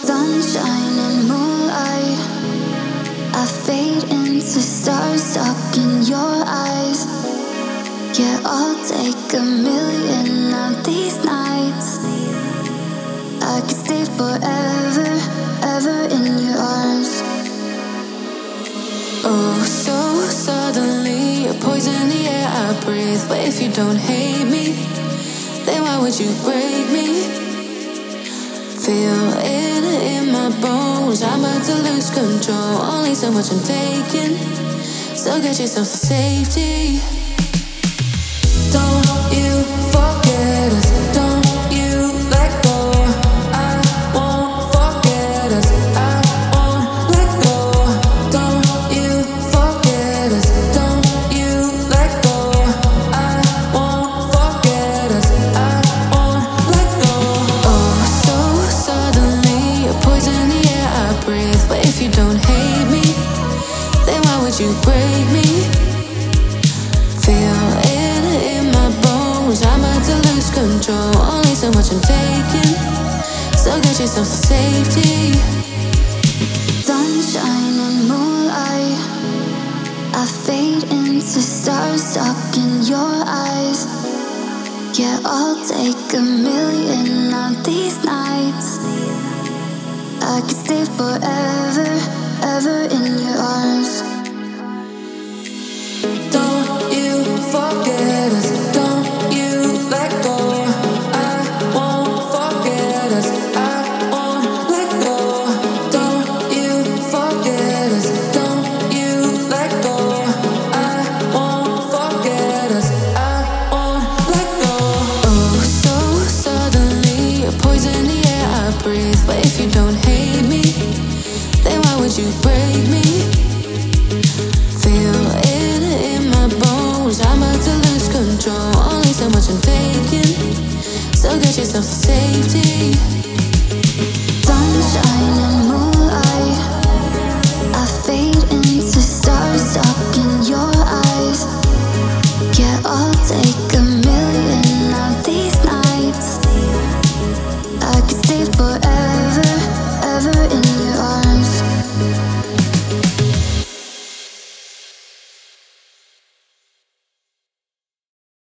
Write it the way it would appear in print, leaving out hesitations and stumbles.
Sunshine and moonlight, I fade into stars stuck in your eyes. Yeah, I'll take a million of these nights. I could stay forever, ever in your arms. Oh, so suddenly you're poison the air I breathe. But if you don't hate me, then why would you break me? Feel it in my bones, I'm about to lose control. Only so much I'm taking, so get yourself to safety. Don't you forget us, don't you let go. I won't forget us, I won't let go. Don't you forget us, don't you let go. I won't forget us, I won't let go. Oh, so suddenly you're poison the air I breathe. But if you don't hate me, then why would you break me? Feel it in my bones, I'm about to lose control. Only so much I'm taking, so get yourself to safety. Sunshine and moonlight, I fade into stars stuck in your eyes. Yeah, I'll take a million of these nights. I could stay forever, ever in your arms. Don't you forget us, don't you let go. I won't forget us, I won't let go. Don't you forget us, don't you let go. I won't forget us, I won't let go. Oh, so suddenly you're poison the air I breathe. But if you don't hate me, then why would you break me? Feel it in my bones, I'm about to lose control. Only so much I'm taking, so get yourself to safety.